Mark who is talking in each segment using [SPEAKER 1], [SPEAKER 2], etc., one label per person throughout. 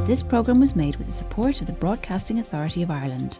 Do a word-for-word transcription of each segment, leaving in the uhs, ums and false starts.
[SPEAKER 1] This programme was made with the support of the Broadcasting Authority of Ireland.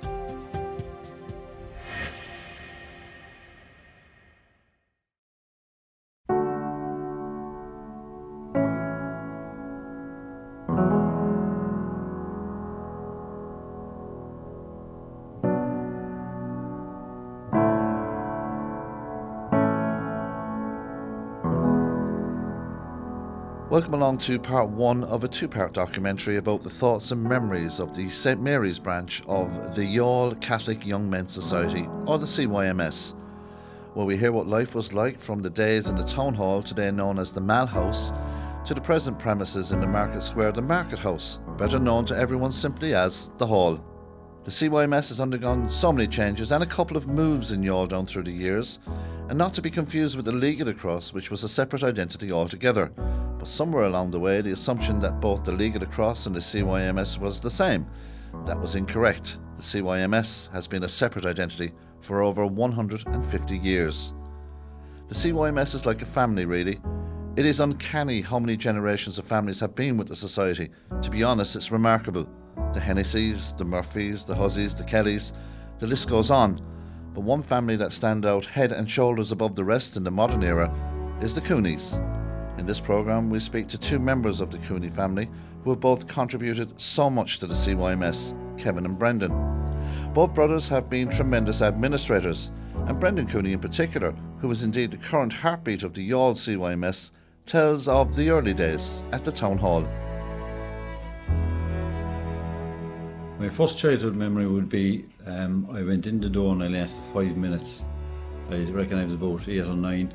[SPEAKER 2] Welcome along to part one of a two-part documentary about the thoughts and memories of the Saint Mary's branch of the Youghal Catholic Young Men's Society, or the C Y M S, where we hear what life was like from the days in the town hall, today known as the Mall House, to the present premises in the Market Square, the Market House, better known to everyone simply as the Hall. The C Y M S has undergone so many changes and a couple of moves in Youghal down through the years, and not to be confused with the League of the Cross, which was a separate identity altogether. But somewhere along the way, the assumption that both the League of the Cross and the C Y M S was the same. That was incorrect. The C Y M S has been a separate identity for over one hundred fifty years. The C Y M S is like a family, really. It is uncanny how many generations of families have been with the society. To be honest, it's remarkable. The Hennessy's, the Murphys, the Huzzies, the Kellys, the list goes on. But one family that stand out head and shoulders above the rest in the modern era is the Cooneys. In this programme, we speak to two members of the Cooney family who have both contributed so much to the C Y M S, Kevin and Brendan. Both brothers have been tremendous administrators, and Brendan Cooney in particular, who is indeed the current heartbeat of the Youghal C Y M S, tells of the early days at the town hall.
[SPEAKER 3] My first childhood memory would be um, I went in the door and I lasted five minutes. I reckon I was about eight or nine.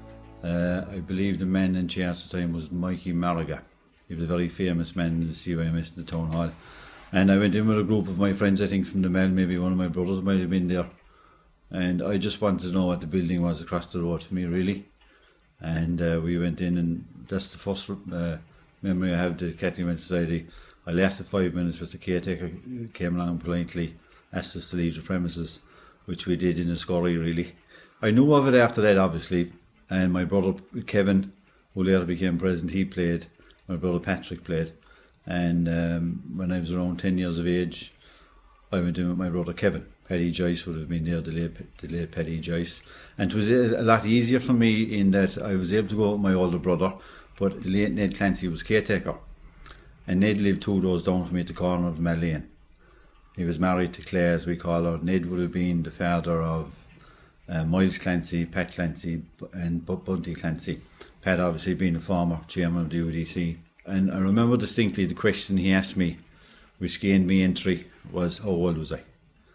[SPEAKER 3] Uh, I believe the man in charge at the time was Mikey Marriga. He was a very famous man in the C Y M S in the town hall. And I went in with a group of my friends, I think from the Mall, maybe one of my brothers might have been there. And I just wanted to know what the building was across the road for me, really. And uh, we went in, and that's the first uh, memory I have of the Catholic Men's Society. I lasted five minutes, but the caretaker came along politely, asked us to leave the premises, which we did in a scurry, really. I knew of it after that, obviously. And my brother Kevin, who later became president, he played. My brother Patrick played. And um, when I was around ten years of age, I went in with my brother Kevin. Paddy Joyce would have been there, the late, the late Paddy Joyce. And it was a lot easier for me in that I was able to go with my older brother, but the late Ned Clancy was caretaker. And Ned lived two doors down from me at the corner of Mall Lane. He was married to Claire, as we call her. Ned would have been the father of Uh, Miles Clancy, Pat Clancy and Bunty Clancy. Pat obviously being a former chairman of the U D C. And I remember distinctly the question he asked me, which gained me entry, was how old was I?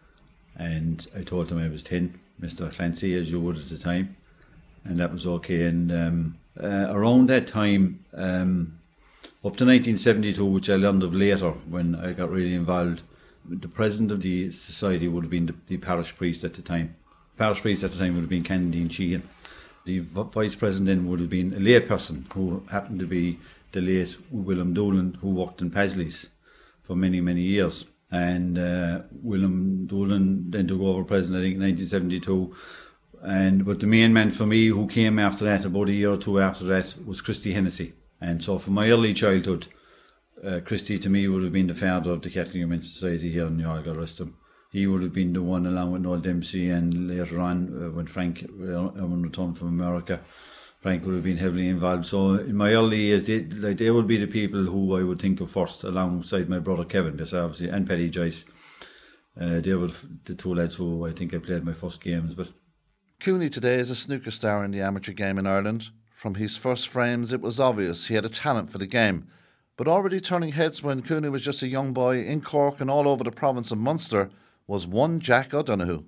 [SPEAKER 3] And I told him I was ten, Mister Clancy, as you would at the time. And that was okay. And um, uh, around that time, um, up to nineteen seventy-two, which I learned of later when I got really involved, the president of the society would have been the, the parish priest at the time. Parish priest at the time would have been Candine Sheehan. The vice president would have been a lay person who happened to be the late William Doolan, who worked in Pasley's for many, many years. And uh, William Doolan then took over president, I think, in nineteen seventy-two. And but the main man for me who came after that, about a year or two after that, was Christy Hennessy. And so from my early childhood, uh, Christy to me would have been the father of the Catholic Men's Society here in Youghal, God rest him. He would have been the one, along with Noel Dempsey, and later on, uh, when Frank uh, returned from America, Frank would have been heavily involved. So in my early years, they, like, they would be the people who I would think of first, alongside my brother Kevin, because obviously, and Paddy Joyce. Uh, they were the two lads who I think I played my first games with.
[SPEAKER 2] Cooney today is a snooker star in the amateur game in Ireland. From his first frames, it was obvious he had a talent for the game. But already turning heads when Cooney was just a young boy in Cork and all over the province of Munster was one Jack O'Donoghue.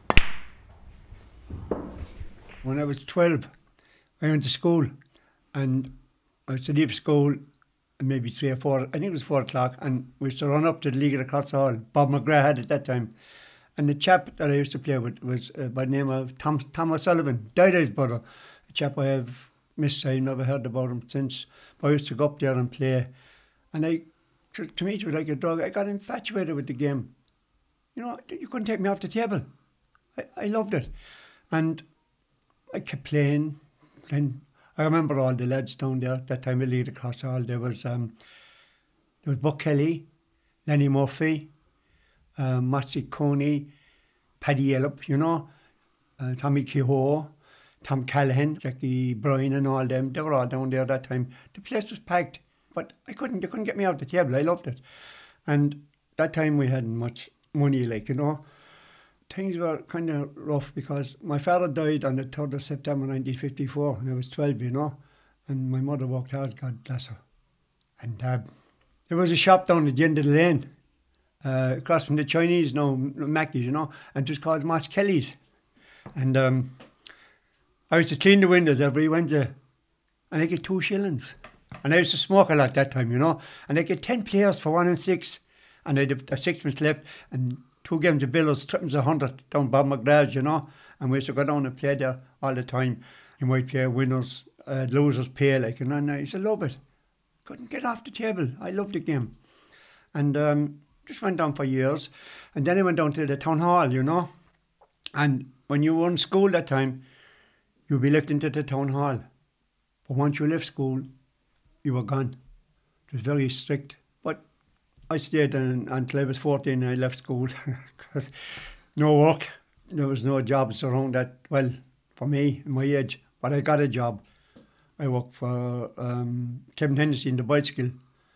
[SPEAKER 4] When I was twelve, I went to school, and I was to leave school at maybe three or four, I think it was four o'clock, and we used to run up to the League of the Cross Hall. Bob McGrath had it at that time. And the chap that I used to play with was uh, by the name of Tom, Tom O'Sullivan, died his brother, a chap I have missed. I've never heard about him since. But I used to go up there and play. And I, to, to me, it was like a dog. I got infatuated with the game. You know, you couldn't take me off the table. I, I loved it. And I kept playing. Then I remember all the lads down there, that time of League of the Cross Hall. There was, um, There was Buck Kelly, Lenny Murphy, uh, Matty Coney, Paddy Yellop, you know, uh, Tommy Kehoe, Tom Callahan, Jackie Bryan and all them. They were all down there that time. The place was packed, but I couldn't, they couldn't get me off the table. I loved it. And that time we hadn't much money, like, you know. Things were kind of rough because my father died on the third of September nineteen fifty-four and I was twelve, you know, and my mother worked hard, God bless her. And uh, there was a shop down at the end of the lane, uh, across from the Chinese now, Mackey's, you know, and it was called Moss Kelly's. And um, I used to clean the windows every Wednesday and I get two shillings. And I used to smoke a lot that time, you know, and I get ten players for one and six, and I'd have a sixpence left, and two games of bills, triples a hundred down Bob McGrath's, you know, and we used to go down and play there all the time. You might play winners, uh, losers pay, like, you know, and I used to love it. Couldn't get off the table. I loved the game. And um, just went down for years. And then I went down to the town hall, you know, and when you were in school that time, you'd be left into the town hall. But once you left school, you were gone. It was very strict. But I stayed in, until I was fourteen and I left school because no work. There was no jobs around that, well, for me, my age. But I got a job. I worked for um, Kevin Hennessy in the bicycle.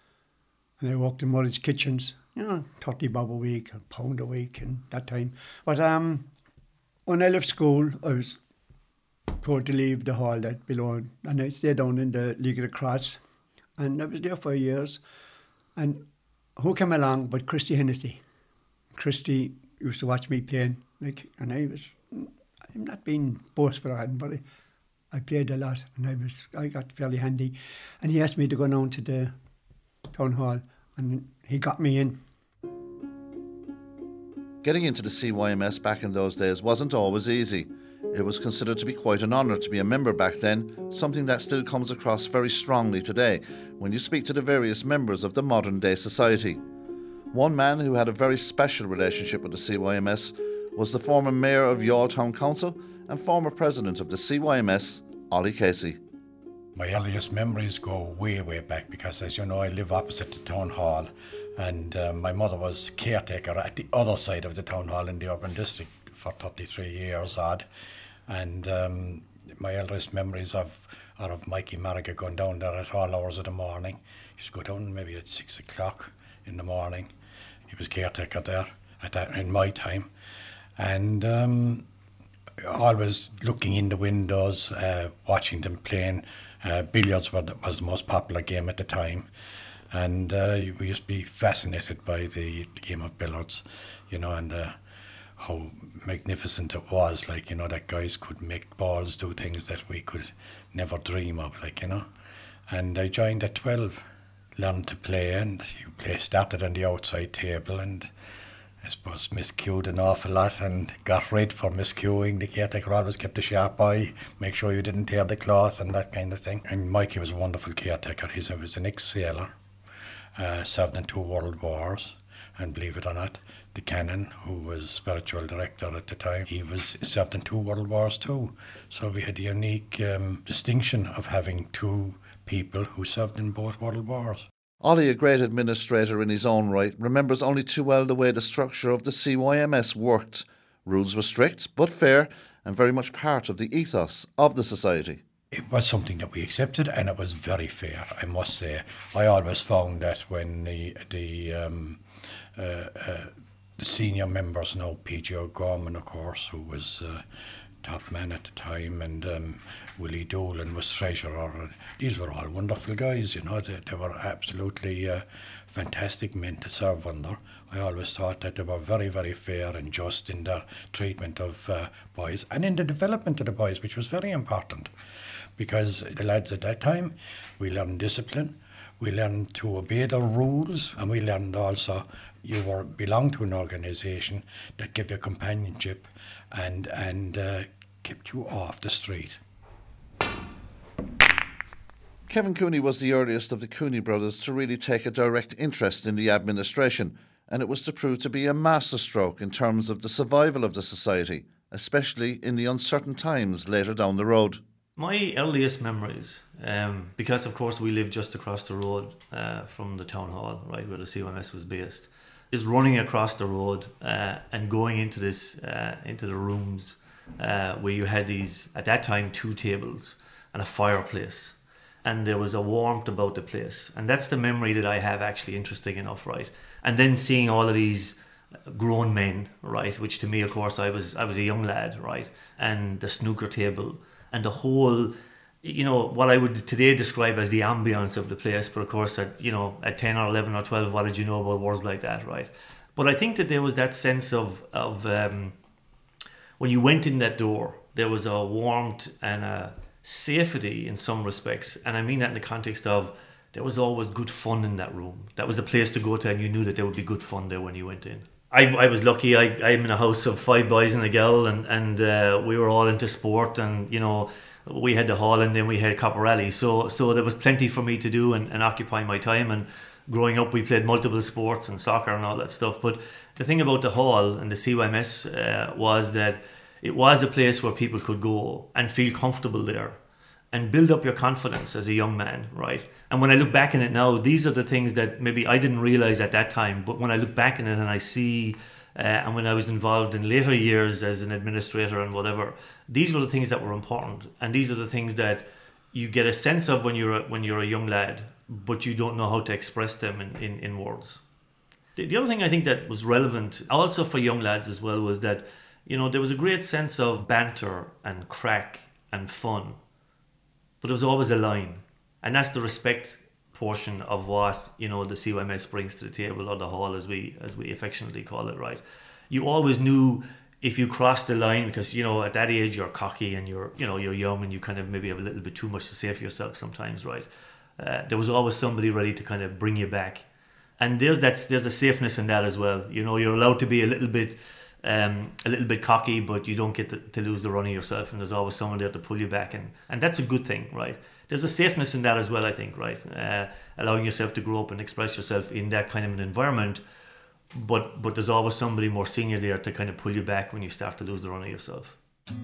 [SPEAKER 4] And I worked in Murray's Kitchens. You know, thirty bob a week, a pound a week and that time. But um, when I left school, I was told to leave the hall that below. And I stayed down in the League of the Cross. And I was there for years. And who came along but Christy Hennessy? Christy used to watch me playing, like, and I was, I'm not being boastful or anything, but I, I played a lot, and I was, I got fairly handy. And he asked me to go down to the town hall, and he got me in.
[SPEAKER 2] Getting into the C Y M S back in those days wasn't always easy. It was considered to be quite an honour to be a member back then, something that still comes across very strongly today when you speak to the various members of the modern day society. One man who had a very special relationship with the C Y M S was the former mayor of Youghal Town Council and former president of the C Y M S, Ollie Casey.
[SPEAKER 5] My earliest memories go way, way back because, as you know, I live opposite the town hall, and um, my mother was caretaker at the other side of the town hall in the urban district for thirty-three years odd. And um, my earliest memories of are of Mikey Marriga going down there at all hours of the morning. He used to go down maybe at six o'clock in the morning. He was caretaker there at that in my time, and um, always looking in the windows, uh, watching them playing. Uh, billiards were the, was the most popular game at the time, and uh, we used to be fascinated by the, the game of billiards, you know, and uh, how magnificent it was, like, you know, that guys could make balls do things that we could never dream of, like, you know. And I joined at twelve, learned to play, and you play started on the outside table, and I suppose miscued an awful lot and got red for miscuing. The caretaker always kept a sharp eye, make sure you didn't tear the cloth and that kind of thing. And Mikey was a wonderful caretaker. He was an ex-sailor, uh, served in two world wars, and believe it or not, the canon, who was spiritual director at the time, he was served in two world wars too. So we had the unique um, distinction of having two people who served in both world wars.
[SPEAKER 2] Ollie, a great administrator in his own right, remembers only too well the way the structure of the C Y M S worked. Rules were strict but fair and very much part of the ethos of the society.
[SPEAKER 5] It was something that we accepted, and it was very fair, I must say. I always found that when the the, um, uh, uh, the senior members, now P J O'Gorman, of course, who was uh, top man at the time, and um, Willie Dolan was treasurer. These were all wonderful guys, you know. They, they were absolutely uh, fantastic men to serve under. I always thought that they were very, very fair and just in their treatment of uh, boys and in the development of the boys, which was very important, because the lads at that time, we learned discipline, we learned to obey the rules, and we learned also you were belong to an organisation that gave you companionship and and uh, kept you off the street.
[SPEAKER 2] Kevin Cooney was the earliest of the Cooney brothers to really take a direct interest in the administration, and it was to prove to be a masterstroke in terms of the survival of the society, especially in the uncertain times later down the road.
[SPEAKER 6] My earliest memories, um, because of course we live just across the road uh, from the town hall, right, where the C Y M S was based, is running across the road uh, and going into this uh, into the rooms uh, where you had these, at that time, two tables and a fireplace, and there was a warmth about the place, and that's the memory that I have, actually, interesting enough, right? And then seeing all of these grown men, right, which to me, of course, I was I was a young lad, right, and the snooker table. And the whole, you know, what I would today describe as the ambience of the place. But of course, at, you know, at ten or eleven or twelve, what did you know about words like that, right? But I think that there was that sense of, of um, when you went in that door, there was a warmth and a safety in some respects. And I mean that in the context of there was always good fun in that room. That was a place to go to, and you knew that there would be good fun there when you went in. I, I was lucky. I, I'm in a house of five boys and a girl, and, and uh, we were all into sport, and you know, we had the hall and then we had Copper Alley, so so there was plenty for me to do and, and occupy my time. And growing up, we played multiple sports and soccer and all that stuff. But the thing about the hall and the C Y M S uh, was that it was a place where people could go and feel comfortable there and build up your confidence as a young man, right? And when I look back in it now, these are the things that maybe I didn't realize at that time, but when I look back in it and I see, uh, and when I was involved in later years as an administrator and whatever, these were the things that were important. And these are the things that you get a sense of when you're a, when you're a young lad, but you don't know how to express them in, in, in words. The, the other thing I think that was relevant also for young lads as well was that, you know, there was a great sense of banter and crack and fun. But there was always a line, and that's the respect portion of what, you know, the C Y M S brings to the table, or the hall, as we as we affectionately call it, right? You always knew if you crossed the line, because, you know, at that age you're cocky and you're, you know, you're young and you kind of maybe have a little bit too much to say for yourself sometimes, right? Uh, there was always somebody ready to kind of bring you back, and there's that's there's a safeness in that as well. You know, you're allowed to be a little bit. Um, a little bit cocky, but you don't get to, to lose the run of yourself, and there's always someone there to pull you back, and, and that's a good thing, right? There's a safeness in that as well, I think, right? Uh, allowing yourself to grow up and express yourself in that kind of an environment, but but there's always somebody more senior there to kind of pull you back when you start to lose the run of yourself.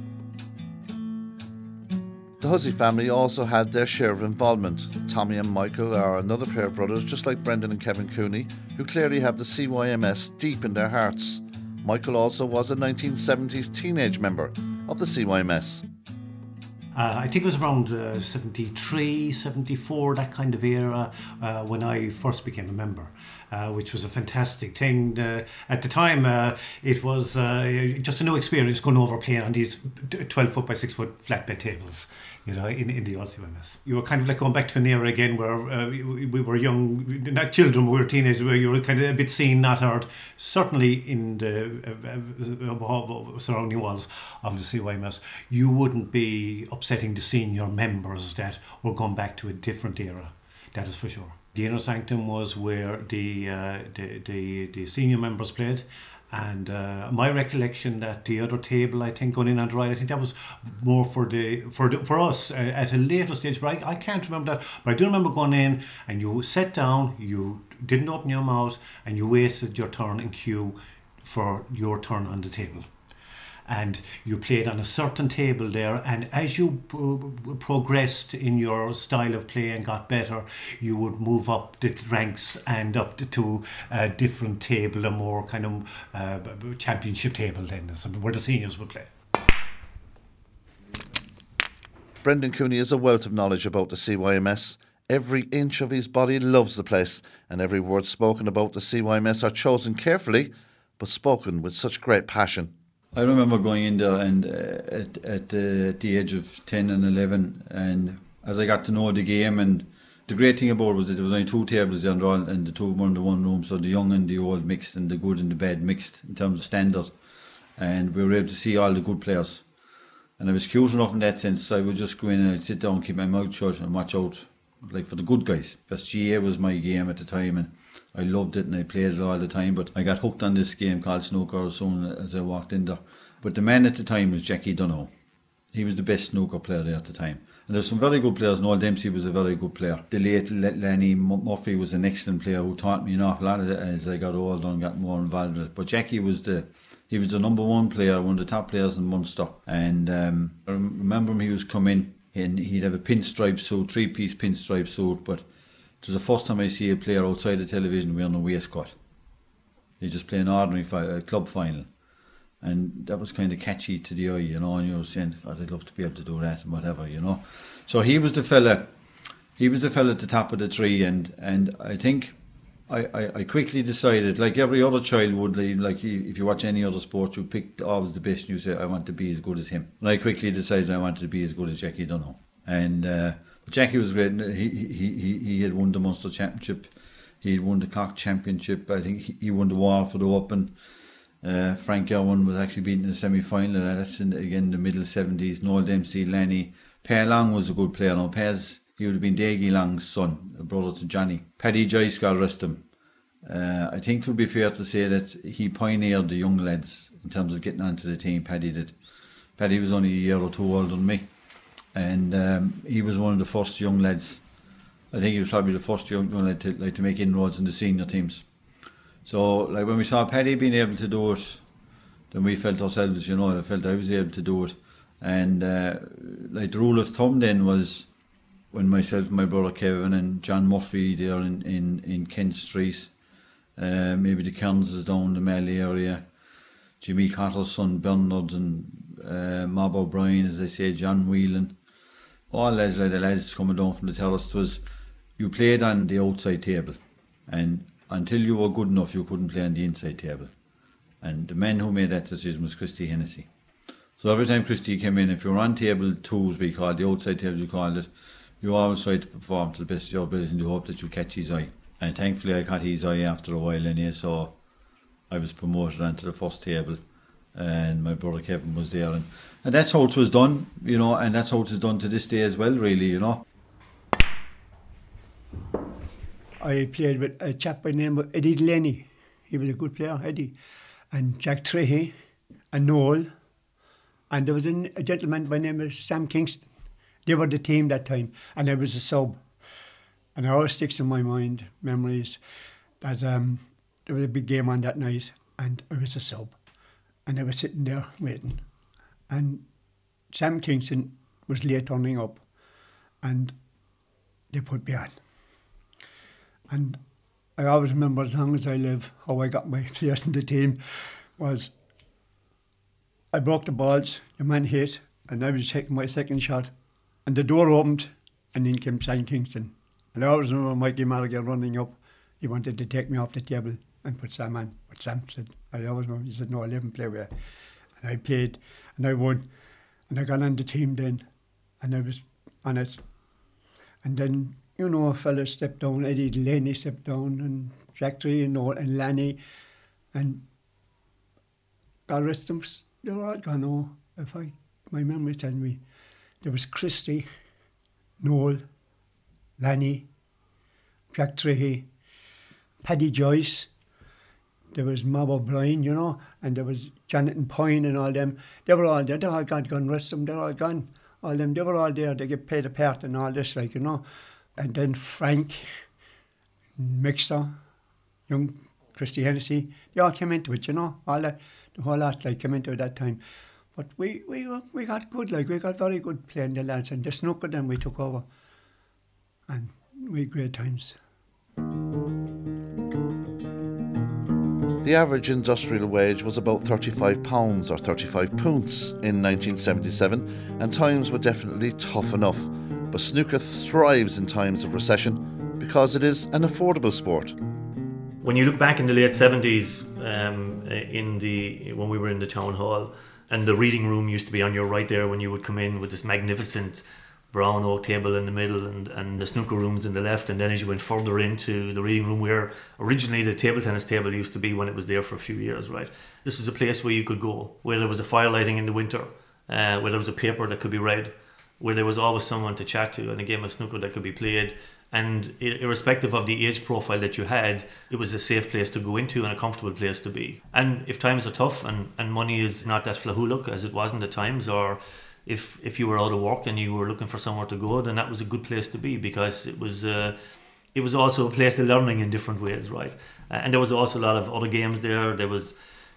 [SPEAKER 2] The Hussey family also had their share of involvement. Tommy and Michael are another pair of brothers, just like Brendan and Kevin Cooney, who clearly have the C Y M S deep in their hearts. Michael also was a nineteen seventies teenage member of the C Y M S.
[SPEAKER 7] Uh, I think it was around uh, seventy-three, seventy-four, that kind of era, uh, when I first became a member, uh, which was a fantastic thing. Uh, at the time, uh, it was uh, just a new experience going over playing on these twelve foot by six foot flatbed tables, you know, in, in the old C Y M S. You were kind of like going back to an era again where uh, we, we were young, not children, we were teenagers, where you were kind of a bit seen, not heard. Certainly in the uh, uh, surrounding walls of the C Y M S, you wouldn't be upsetting the senior members that were going back to a different era, that is for sure. The inner sanctum was where the uh, the, the, the senior members played. And uh, my recollection that the other table, I think, going in on the right, I think that was more for the for the, for us uh, at a later stage. But I, I can't remember that. But I do remember going in, and you sat down, you didn't open your mouth, and you waited your turn in queue for your turn on the table. And you played on a certain table there, and as you p- progressed in your style of play and got better, you would move up the ranks and up to, to a different table, a more kind of uh, championship table then, something where the seniors would play.
[SPEAKER 2] Brendan Cooney has a wealth of knowledge about the C Y M S. Every inch of his body loves the place, and every word spoken about the C Y M S are chosen carefully, but spoken with such great passion.
[SPEAKER 3] I remember going in there and uh, at at, uh, at the age of ten and eleven, and as I got to know the game, and the great thing about it was that there was only two tables there, and the two were in the one room, so the young and the old mixed, and the good and the bad mixed in terms of standard, and we were able to see all the good players. And I was cute enough in that sense, so I would just go in and I'd sit down, keep my mouth shut, and watch out, like, for the good guys. Because G A was my game at the time, and I loved it and I played it all the time, but I got hooked on this game called snooker as soon as I walked in there. But the man at the time was Jackie Donoghue. He was the best snooker player there at the time. And there's some very good players. Noel Dempsey was a very good player. The late Lanny Murphy was an excellent player who taught me an awful lot of it as I got older and got more involved with it. But Jackie was the he was the number one player, one of the top players in Munster. And um, I remember him, he was come in and he'd have a pinstripe suit, three-piece pinstripe suit, but it was the first time I see a player outside the television wearing a waistcoat. He just played an ordinary fi- a club final, and that was kind of catchy to the eye, you know, and you were saying, God, I'd love to be able to do that and whatever, you know. So he was the fella, he was the fella at the top of the tree, and, and I think I, I, I quickly decided, like every other child would, like if you watch any other sport, you pick always the best and you say, I want to be as good as him. And I quickly decided I wanted to be as good as Jackie Donoghue. And uh, but Jackie was great. He, he, he, he had won the Munster Championship. He had won the Cork Championship. I think he, he won the Waterford Open. Uh, Frank Irwin was actually beaten in the semi-final. That's in, again in the middle seventies. Noel Dempsey, Lanny. Per Long was a good player. Now, Per's, he would have been Daigie Long's son, a brother to Johnny. Paddy Joyce, God rest him. Uh, I think it would be fair to say that he pioneered the young lads in terms of getting onto the team. Paddy did. Paddy was only a year or two older than me, and um, he was one of the first young lads. I think he was probably the first young, young lad to like to make inroads in the senior teams. So, like when we saw Paddy being able to do it, then we felt ourselves, you know, I felt I was able to do it, and uh, like the rule of thumb then was when myself and my brother Kevin and John Murphy there in in, in Kent Street. Uh, maybe the Cairns is down the Mallee area, Jimmy Cotter's son Bernard, and uh, Mob O'Brien, as I say, John Whelan, all lads like the lads coming down from the terrace. Was you played on the outside table, and until you were good enough you couldn't play on the inside table, and the man who made that decision was Christy Hennessy. So every time Christy came in, if you were on table two, as we called the outside table, you called it, you always tried to perform to the best of your ability and you hope that you catch his eye. And thankfully I caught his eye after a while anyway, so I was promoted onto the first table and my brother Kevin was there, and, and that's how it was done, you know, and that's how it is done to this day as well, really, you know.
[SPEAKER 4] I played with a chap by the name of Eddie Delaney. He was a good player, Eddie, and Jack Trehy and Noel, and there was a, a gentleman by the name of Sam Kingston. They were the team that time, and I was a sub. And it always sticks in my mind, memories, that um, there was a big game on that night and I was a sub. And I was sitting there waiting. And Sam Kingston was late turning up and they put me on. And I always remember, as long as I live, how I got my place in the team was I broke the balls, the man hit, and I was taking my second shot. And the door opened and in came Sam Kingston. And I always remember Mikey Marrigan running up. He wanted to take me off the table and put Sam on. But Sam said, I always remember, he said, no, I'll let him play with you. And I played and I won. And I got on the team then. And I was on it. And then, you know, a fella stepped down, Eddie Delaney stepped down, and Jack Tree, you know, and Lanny. And God rest them, they were all gone. Oh, if I, my memory tells me, there was Christy, Noel, Lanny, Jack Trehy, Paddy Joyce, there was Mob O'Brien, you know, and there was Jonathan Pine and all them. They were all there, they all gone, gone, rest of them, they're all gone. All them, they were all there, they get paid a part and all this, like, you know. And then Frank, Mixer, young Christy Hennessy, they all came into it, you know, all that, the whole lot, like, came into it that time. But we, we, we got good, like, we got very good playing the lads, and the snooker then we took over. And we had great times.
[SPEAKER 2] The average industrial wage was about thirty-five pounds or thirty-five punts in nineteen seventy-seven, and times were definitely tough enough. But snooker thrives in times of recession because it is an affordable sport.
[SPEAKER 6] When you look back in the late seventies, um, in the when we were in the town hall, and the reading room used to be on your right there when you would come in with this magnificent brown oak table in the middle and, and the snooker rooms in the left, and then as you went further into the reading room where originally the table tennis table used to be when it was there for a few years, right? This is a place where you could go, where there was a fire lighting in the winter, uh, where there was a paper that could be read, where there was always someone to chat to and a game of snooker that could be played. And irrespective of the age profile that you had, it was a safe place to go into and a comfortable place to be. And if times are tough and, and money is not that flahuluk as it wasn't at times, or if if you were out of work and you were looking for somewhere to go, then that was a good place to be, because it was uh, it was also a place of learning in different ways, right? Uh, and there was also a lot of other games there. There was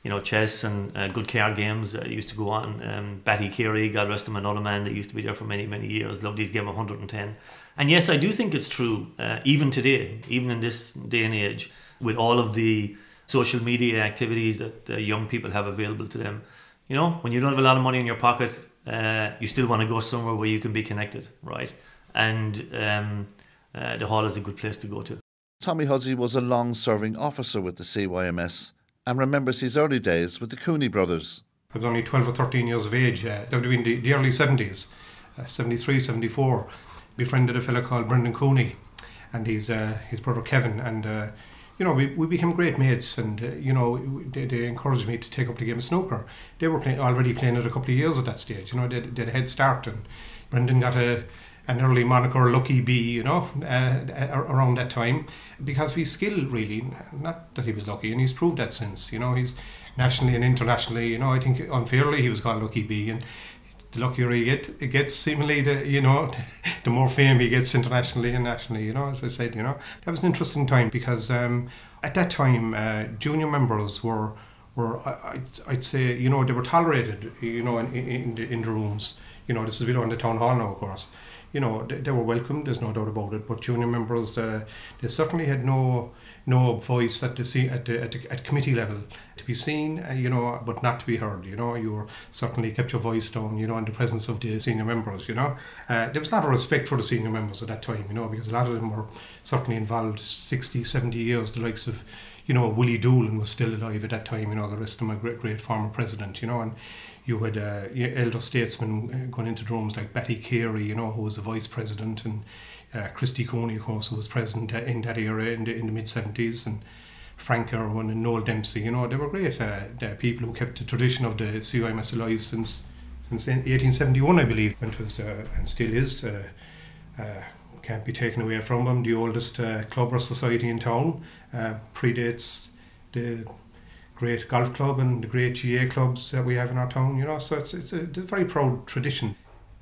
[SPEAKER 6] you know, chess and uh, good card games uh, used to go on. Um, Batty Carey, God rest him, another man that used to be there for many, many years, loved his game one hundred ten. And yes, I do think it's true, uh, even today, even in this day and age, with all of the social media activities that uh, young people have available to them. You know, when you don't have a lot of money in your pocket, uh, you still want to go somewhere where you can be connected, right? And um, uh, the hall is a good place to go to.
[SPEAKER 2] Tommy Hussey was a long-serving officer with the C Y M S and remembers his early days with the Cooney brothers.
[SPEAKER 8] I was only twelve or thirteen years of age. Uh, that would have been the, the early seventies, uh, seventy-three, seventy-four. Befriended a fellow called Brendan Cooney and his uh, his brother Kevin, and uh, you know, we, we became great mates, and uh, you know, they, they encouraged me to take up the game of snooker. They were play, already playing it a couple of years at that stage, you know, they, they had a head start, and Brendan got a an early moniker, Lucky B, you know, uh, around that time, because of his skill, really. Not that he was lucky, and he's proved that since, you know, he's nationally and internationally, you know, I think unfairly he was called Lucky B, and the luckier he get, it gets, seemingly, the, you know, the more fame he gets internationally and nationally, you know, as I said, you know. That was an interesting time because um, at that time, uh, junior members were, were I'd, I'd say, you know, they were tolerated, you know, in, in, the, in the rooms. You know, this is below in the town hall now, of course. You know, they, they were welcome, there's no doubt about it, but junior members, uh, they certainly had no no voice at the, at the, at the at committee level to be seen, uh, you know, but not to be heard, you know. You were certainly kept your voice down, you know, in the presence of the senior members, you know. Uh, there was a lot of respect for the senior members at that time, you know, because a lot of them were certainly involved sixty, seventy years, the likes of, you know, Willie Doolan was still alive at that time, you know, the rest of them a great, great former president, you know, and you had uh, elder statesmen going into the rooms like Batty Carey, you know, who was the vice president, and uh, Christy Cooney, of course, who was president in that era in the, in the mid seventies, and Frank Irwin and Noel Dempsey. You know, they were great uh, people who kept the tradition of the C Y M S alive since since eighteen seventy-one, I believe, when it was uh, and still is. Uh, uh, can't be taken away from them. The oldest uh, club or society in town, uh, predates the great golf club and the great G A clubs that we have in our town, you know, so it's, it's, a, it's a very proud tradition.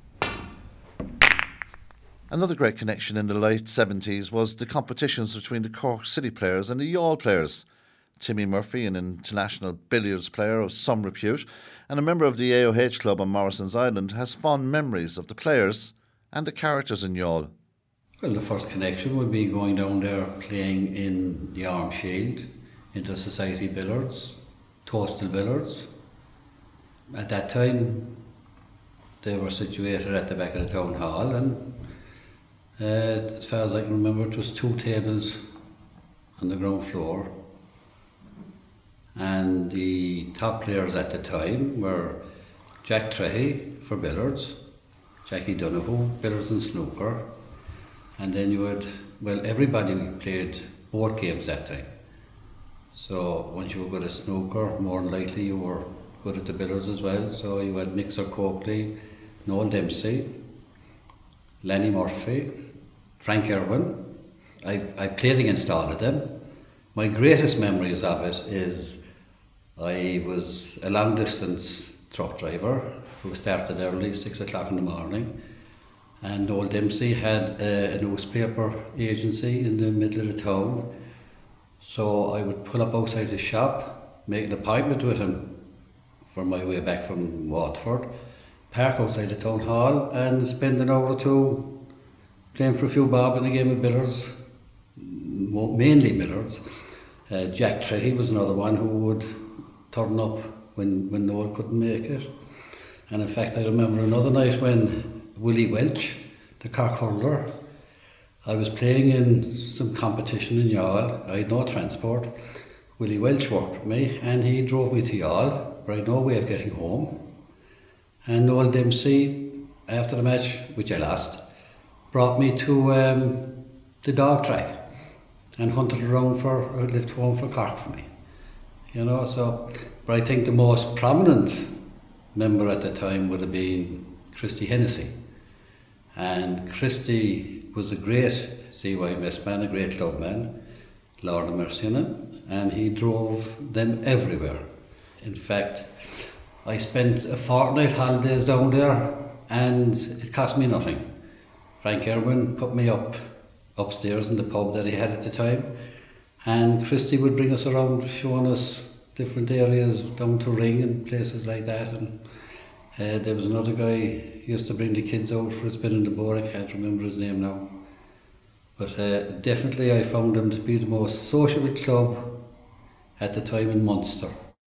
[SPEAKER 2] Another great connection in the late seventies was the competitions between the Cork City players and the Youghal players. Timmy Murphy, an international billiards player of some repute and a member of the A O H club on Morrison's Island, has fond memories of the players and the characters in Youghal.
[SPEAKER 9] Well, the first connection would be going down there playing in the Arm Shield, Inter-Society Billiards, Toastal Billiards. At that time, they were situated at the back of the town hall, and uh, as far as I can remember, it was two tables on the ground floor. And the top players at the time were Jack Trehy for billiards, Jackie Donoghue, billiards and snooker, and then you had, well, everybody played board games that time. So once you were good at snooker, more than likely you were good at the billiards as well. So you had Mixer Coakley, Noel Dempsey, Lenny Murphy, Frank Irwin. I, I played against all of them. My greatest memories of it is I was a long distance truck driver who started early, six o'clock in the morning. And Noel Dempsey had a, a newspaper agency in the middle of the town. So I would pull up outside his shop, make an appointment with him for my way back from Waterford, park outside the town hall and spend an hour or two playing for a few bob in a game of billiards, mainly billiards. Uh, Jack Trehy was another one who would turn up when, when Noel couldn't make it. And in fact, I remember another night when Willie Welch, the Cork hurler, I was playing in some competition in Youghal. I had no transport. Willie Welch worked with me and he drove me to Youghal, but I had no way of getting home. And Noel Dempsey, after the match, which I lost, brought me to um, the dog track and hunted around for a lift home for Cork for me. You know, so, but I think the most prominent member at the time would have been Christy Hennessy. And Christy was a great C Y M S man, a great club man, Lord of mercy on him, and he drove them everywhere. In fact, I spent a fortnight holidays down there and it cost me nothing. Frank Irwin put me up upstairs in the pub that he had at the time, and Christy would bring us around showing us the different areas down to Ring and places like that. And uh, there was another guy who used to bring the kids out for a spin in the boat. I can't remember his name now. But uh, definitely I found him to be the most sociable club at the time in Munster.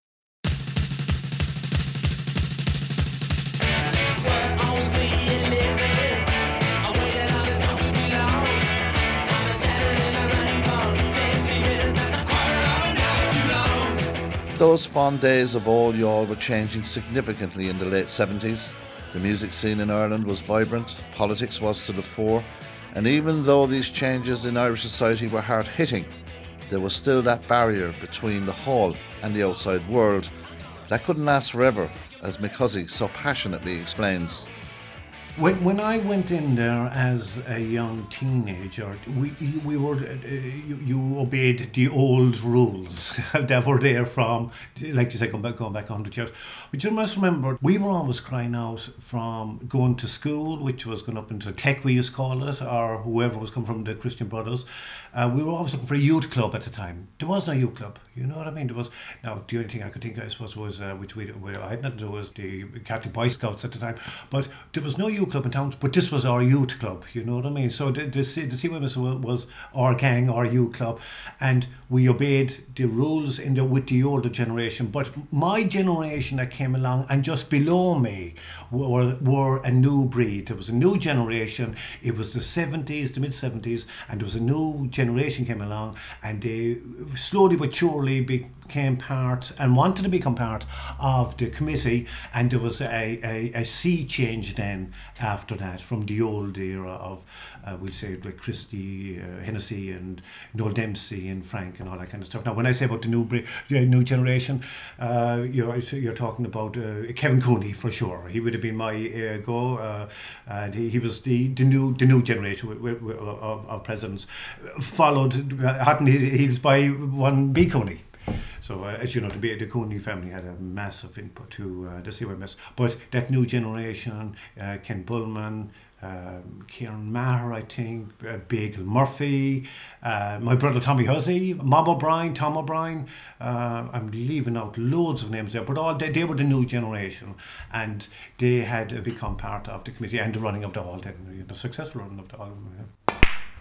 [SPEAKER 2] Those fond days of old Youghal were changing significantly in the late seventies. The music scene in Ireland was vibrant, politics was to the fore, and even though these changes in Irish society were hard-hitting, there was still that barrier between the hall and the outside world that couldn't last forever, as Mick Hussey so passionately explains.
[SPEAKER 7] When, when I went in there as a young teenager, we we were uh, you, you obeyed the old rules that were there from, like you say, going back going back a hundred years. But you must remember, we were always crying out from going to school, which was going up into tech, we used to call it, or whoever was coming from the Christian Brothers. Uh, we were always looking for a youth club at the time. There was no youth club, you know what I mean? There was now the only thing I could think of, I suppose, was uh, which we, we I had nothing to do was the Catholic Boy Scouts at the time. But there was no youth club in town. But this was our youth club, you know what I mean? So the the, the C Y M S was our gang, our youth club, and we obeyed the rules in the with the older generation. But my generation that came along and just below me were were a new breed. There was a new generation. It was the seventies, the mid seventies, and there was a new generation came along, and they slowly but surely became part and wanted to become part of the committee. And there was a a, a sea change then after that, from the old era of, uh, we'll say, like Christy, uh, Hennessy and Noel Dempsey and Frank and all that kind of stuff. Now, when I say about the new the new generation, uh, you're, you're talking about uh, Kevin Cooney for sure. He would have been my uh, go, uh, and he, he was the, the new the new generation of, of presidents, followed hot on his heels by one B. Cooney. So, uh, as you know, the, the Cooney family had a massive input to uh, the C Y M S. But that new generation, uh, Ken Bullman, um, Kieran Maher, I think, uh, Bagel Murphy, uh, my brother Tommy Hussey, Mob O'Brien, Tom O'Brien, uh, I'm leaving out loads of names there, but all they, they were the new generation, and they had uh, become part of the committee and the running of the hall, then, you know, successful running of the hall. Yeah.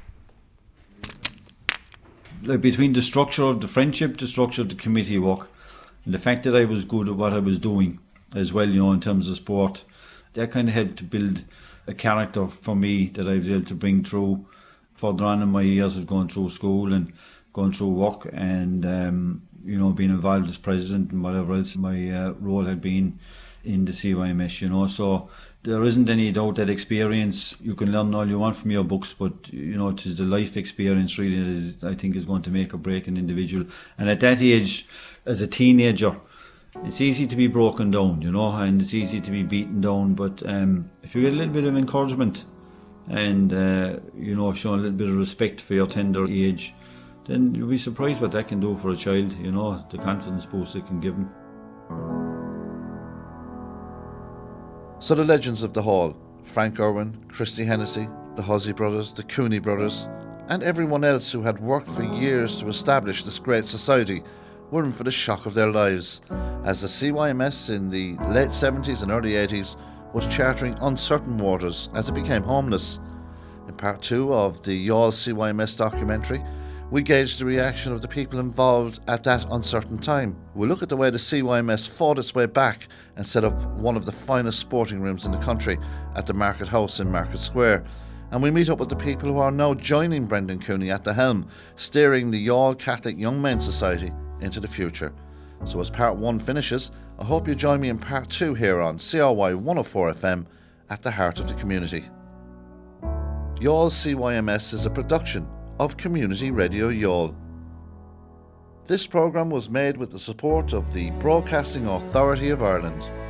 [SPEAKER 3] Like between the structure of the friendship, the structure of the committee work, and the fact that I was good at what I was doing as well, you know, in terms of sport, that kind of helped to build a character for me that I was able to bring through further on in my years of going through school and going through work and, um, you know, being involved as president and whatever else my uh, role had been in the C Y M S, you know. So there isn't any doubt that experience, you can learn all you want from your books, but, you know, it is the life experience really that is, I think, is going to make or break an individual. And at that age, as a teenager, it's easy to be broken down, you know, and it's easy to be beaten down, but um, if you get a little bit of encouragement and, uh, you know, show a little bit of respect for your tender age, then you'll be surprised what that can do for a child, you know, the confidence boost it can give them.
[SPEAKER 2] So the legends of the hall, Frank Irwin, Christy Hennessy, the Hussey brothers, the Cooney brothers, and everyone else who had worked for years to establish this great society, were in for the shock of their lives, as the C Y M S in the late seventies and early eighties was charting uncertain waters as it became homeless. In part two of the Youghal C Y M S documentary, we gauge the reaction of the people involved at that uncertain time. We look at the way the C Y M S fought its way back and set up one of the finest sporting rooms in the country at the Market House in Market Square. And we meet up with the people who are now joining Brendan Cooney at the helm, steering the Youghal Catholic Young Men's Society into the future. So as part one finishes, I hope you join me in part two here on C R Y one oh four F M at the heart of the community. Youghal C Y M S is a production of Community Radio Youghal. This programme was made with the support of the Broadcasting Authority of Ireland.